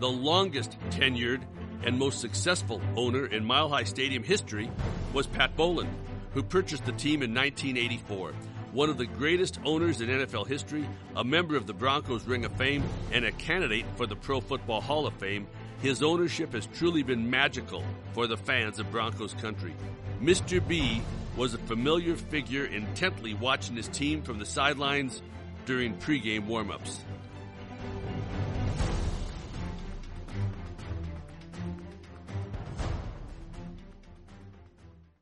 The longest tenured and most successful owner in Mile High Stadium history was Pat Bowlen, who purchased the team in 1984. One of the greatest owners in NFL history, a member of the Broncos Ring of Fame, and a candidate for the Pro Football Hall of Fame, his ownership has truly been magical for the fans of Broncos country. Mr. B was a familiar figure intently watching his team from the sidelines during pregame warm-ups.